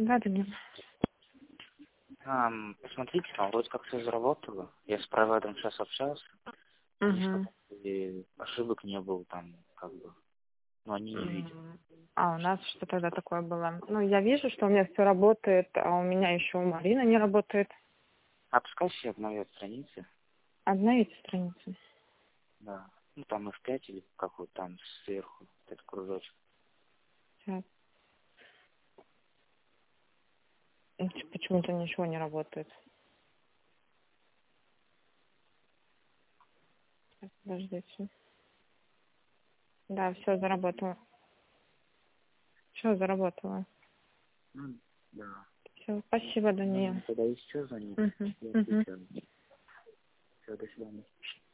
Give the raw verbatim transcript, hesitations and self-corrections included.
Да, Данил. А, посмотрите, там вроде как все заработало. Я с провайдером сейчас общался. И что Угу. и ошибок не было там, как бы. Но они не видят. А у нас что тогда такое было? Ну, я вижу, что у меня все работает, а у меня еще у Марины не работает. А пускай все обновят страницы. Одна эти страницы. Да. Ну там эф пять или какой там сверху, этот кружочек. Сейчас. Почему-то ничего не работает. Сейчас, подождите. Да, все заработало. Все заработало. Ну, да. Все, спасибо, Ну, Даниил. тогда еще звонить. Угу. Я Угу. отвечаю. Все, до свидания.